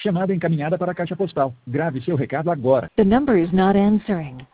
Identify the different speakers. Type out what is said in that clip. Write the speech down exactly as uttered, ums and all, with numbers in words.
Speaker 1: Chamada encaminhada para a caixa postal. Grave seu recado agora.
Speaker 2: The number is not answering.